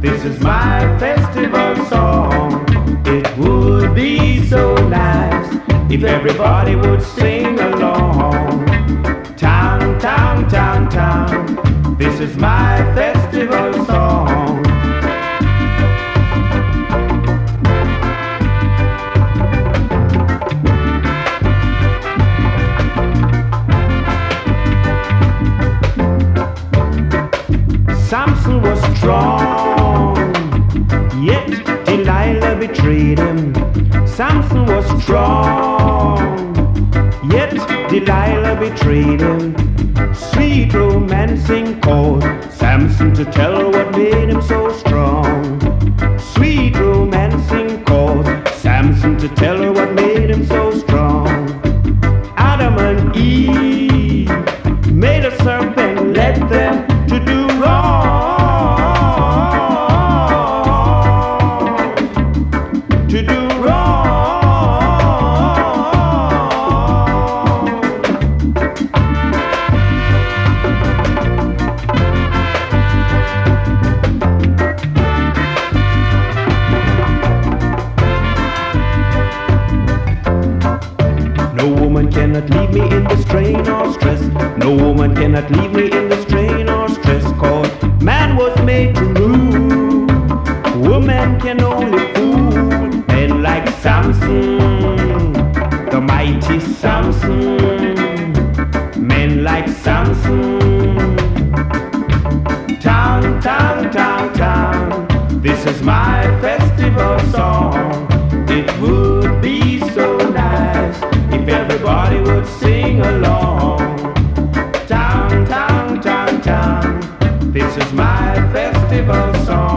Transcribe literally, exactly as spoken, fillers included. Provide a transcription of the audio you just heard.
This is my festival song. It would be so nice if everybody would sing along. Town, town, town, town. This is my festival song. Samson was strong, yet Delilah betrayed him. Samson was strong, yet Delilah betrayed him. Sweet romancing caused Samson to tell her what made him so strong. Sweet romancing caused Samson to tell her what made him so strong. Adam and Eve made a serpent, led them to do wrong, to do wrong. No woman cannot leave me in this strain or stress. No woman cannot leave me in this strain or stress. Cause man was made to rule. Woman can only fool. Men like Samson, the mighty Samson. Men like Samson. Town, town, town, town. This is my festival song. It would be so nice if everybody would sing along. Town, town, town, town. This is my festival song.